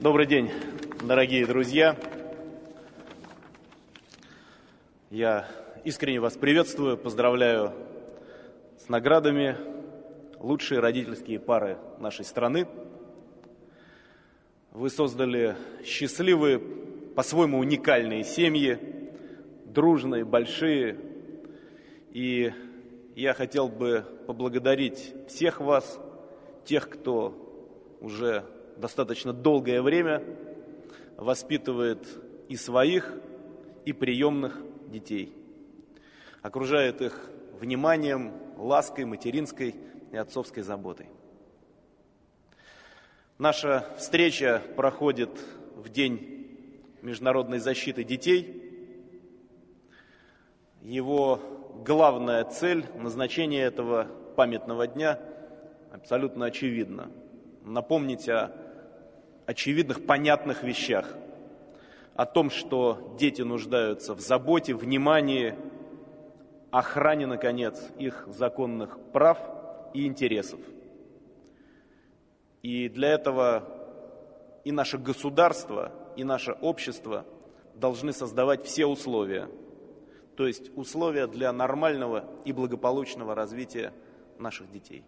Добрый день, дорогие друзья. Я искренне вас приветствую, поздравляю с наградами лучшие родительские пары нашей страны. Вы создали счастливые, по-своему уникальные семьи, дружные, большие. И я хотел бы поблагодарить всех вас, тех, кто уже достаточно долгое время воспитывает и своих, и приемных детей, окружает их вниманием, лаской, материнской и отцовской заботой. Наша встреча проходит в День международной защиты детей. Его главная цель, назначение этого памятного дня абсолютно очевидно. Напомнить о очевидных, понятных вещах. О том, что дети нуждаются в заботе, внимании, охране, наконец, их законных прав и интересов. И для этого и наше государство, и наше общество должны создавать все условия. То есть условия для нормального и благополучного развития наших детей.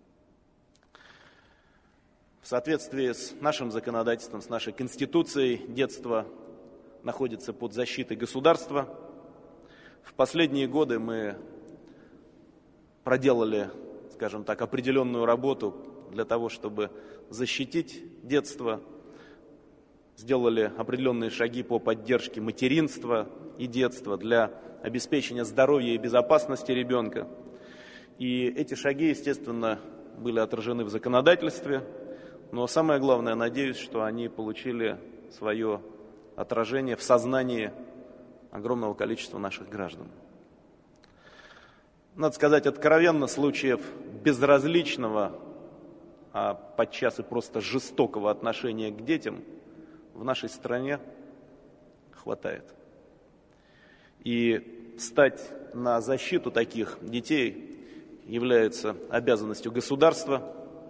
В соответствии с нашим законодательством, с нашей Конституцией, детство находится под защитой государства. В последние годы мы проделали, скажем так, определенную работу для того, чтобы защитить детство. Сделали определенные шаги по поддержке материнства и детства для обеспечения здоровья и безопасности ребенка. И эти шаги, естественно, были отражены в законодательстве. Но самое главное, надеюсь, что они получили свое отражение в сознании огромного количества наших граждан. Надо сказать откровенно, случаев безразличного, а подчас и просто жестокого отношения к детям в нашей стране хватает. И встать на защиту таких детей является обязанностью государства.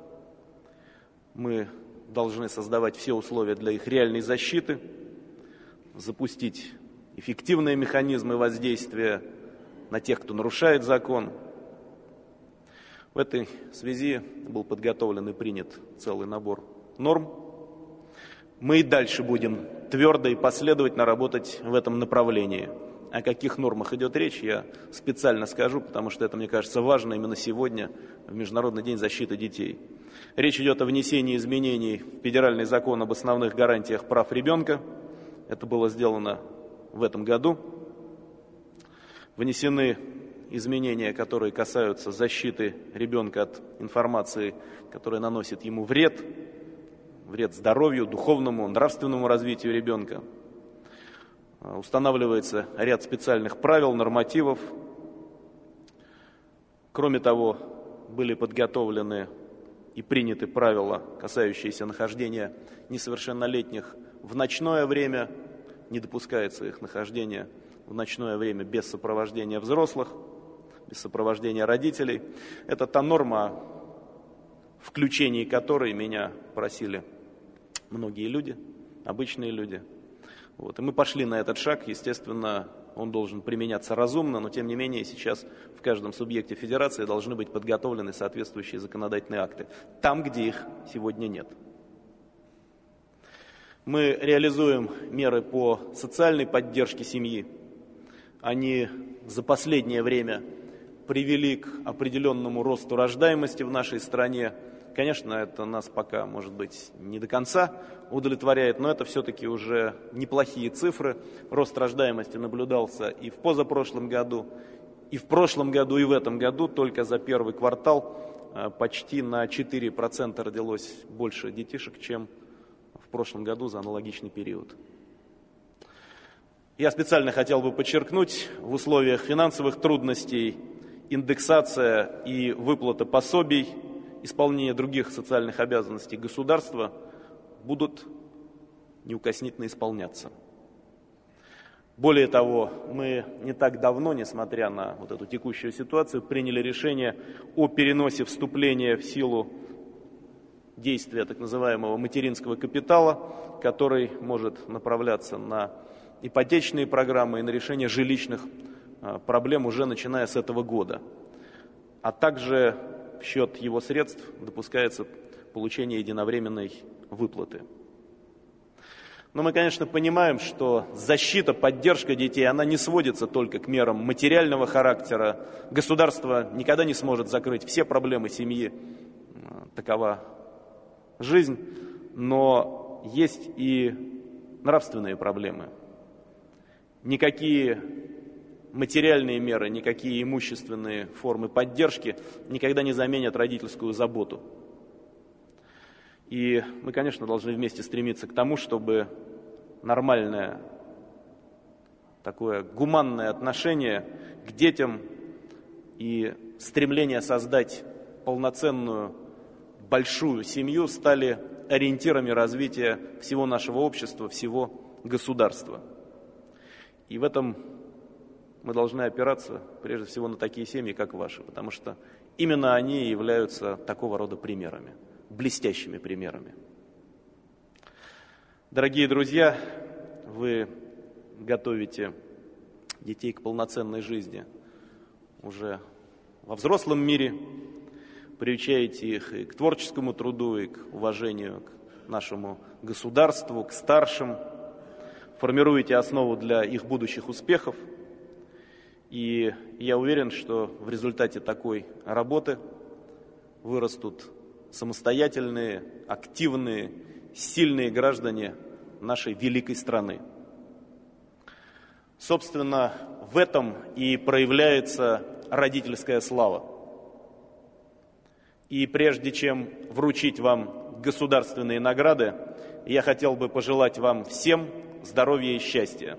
Мы должны создавать все условия для их реальной защиты, запустить эффективные механизмы воздействия на тех, кто нарушает закон. В этой связи был подготовлен и принят целый набор норм. Мы и дальше будем твердо и последовательно работать в этом направлении. О каких нормах идет речь, я специально скажу, потому что это, мне кажется, важно именно сегодня, в Международный день защиты детей. Речь идет о внесении изменений в Федеральный закон об основных гарантиях прав ребенка. Это было сделано в этом году. Внесены изменения, которые касаются защиты ребенка от информации, которая наносит ему вред здоровью, духовному, нравственному развитию ребенка. Устанавливается ряд специальных правил, нормативов. Кроме того, были подготовлены и приняты правила, касающиеся нахождения несовершеннолетних в ночное время. Не допускается их нахождение в ночное время без сопровождения взрослых, без сопровождения родителей. Это та норма, в включении которой меня просили многие люди, обычные люди. И мы пошли на этот шаг. Естественно, он должен применяться разумно, но тем не менее сейчас в каждом субъекте федерации должны быть подготовлены соответствующие законодательные акты, там, где их сегодня нет. Мы реализуем меры по социальной поддержке семьи. Они за последнее время привели к определенному росту рождаемости в нашей стране. Конечно, это нас пока, может быть, не до конца удовлетворяет, но это все-таки уже неплохие цифры. Рост рождаемости наблюдался и в позапрошлом году, и в прошлом году, и в этом году. Только за первый квартал почти на 4% родилось больше детишек, чем в прошлом году за аналогичный период. Я специально хотел бы подчеркнуть, в условиях финансовых трудностей индексация и выплата пособий, исполнение других социальных обязанностей государства будут неукоснительно исполняться. Более того, мы не так давно, несмотря на вот эту текущую ситуацию, приняли решение о переносе вступления в силу действия так называемого материнского капитала, который может направляться на ипотечные программы и на решение жилищных проблем уже начиная с этого года. А также в счет его средств допускается получение единовременной выплаты. Но мы, конечно, понимаем, что защита, поддержка детей, она не сводится только к мерам материального характера. Государство никогда не сможет закрыть все проблемы семьи, такова жизнь, но есть и нравственные проблемы. Никакие материальные меры, никакие имущественные формы поддержки никогда не заменят родительскую заботу. И мы, конечно, должны вместе стремиться к тому, чтобы нормальное, такое гуманное отношение к детям и стремление создать полноценную, большую семью стали ориентирами развития всего нашего общества, всего государства. И в этом мы должны опираться, прежде всего, на такие семьи, как ваши, потому что именно они являются такого рода примерами, блестящими примерами. Дорогие друзья, вы готовите детей к полноценной жизни уже во взрослом мире, приучаете их и к творческому труду, и к уважению к нашему государству, к старшим, формируете основу для их будущих успехов. И я уверен, что в результате такой работы вырастут самостоятельные, активные, сильные граждане нашей великой страны. Собственно, в этом и проявляется родительская слава. И прежде чем вручить вам государственные награды, я хотел бы пожелать вам всем здоровья и счастья.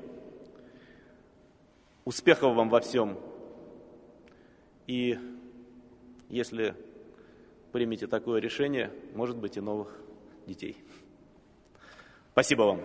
Успехов вам во всем. И если примете такое решение, может быть, и новых детей. Спасибо вам.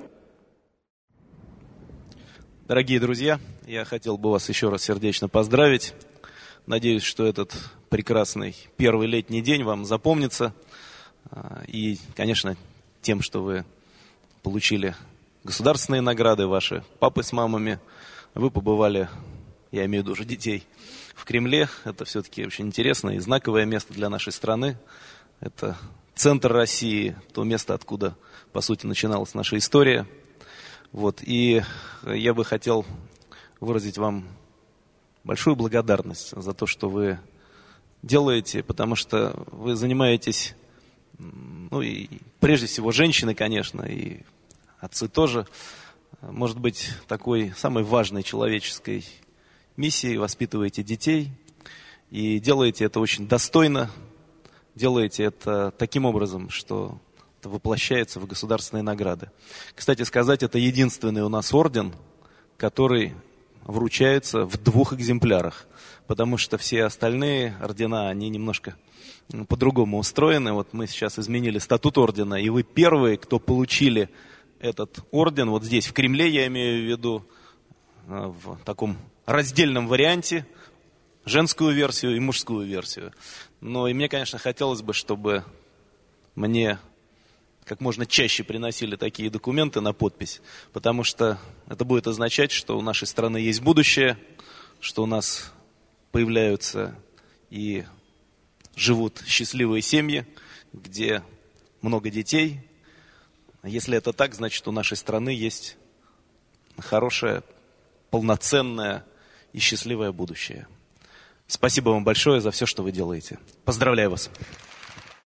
Дорогие друзья, я хотел бы вас еще раз сердечно поздравить. Надеюсь, что этот прекрасный первый летний день вам запомнится. И, конечно, тем, что вы получили государственные награды, ваши папы с мамами, вы побывали, я имею в виду уже детей, в Кремле. Это все-таки очень интересное и знаковое место для нашей страны. Это центр России, то место, откуда, по сути, начиналась наша история. И я бы хотел выразить вам большую благодарность за то, что вы делаете, потому что вы занимаетесь, и прежде всего женщины, конечно, и отцы тоже, может быть, такой самой важной человеческой миссией, воспитываете детей и делаете это очень достойно, делаете это таким образом, что это воплощается в государственные награды. Кстати сказать, это единственный у нас орден, который вручается в 2 экземплярах, потому что все остальные ордена, они немножко по-другому устроены. Вот мы сейчас изменили статут ордена, и вы первые, кто получили этот орден, вот здесь, в Кремле, я имею в виду, в таком раздельном варианте, женскую версию и мужскую версию. Но и мне, конечно, хотелось бы, чтобы мне как можно чаще приносили такие документы на подпись, потому что это будет означать, что у нашей страны есть будущее, что у нас появляются и живут счастливые семьи, где много детей. Если это так, значит, у нашей страны есть хорошее, полноценное и счастливое будущее. Спасибо вам большое за все, что вы делаете. Поздравляю вас.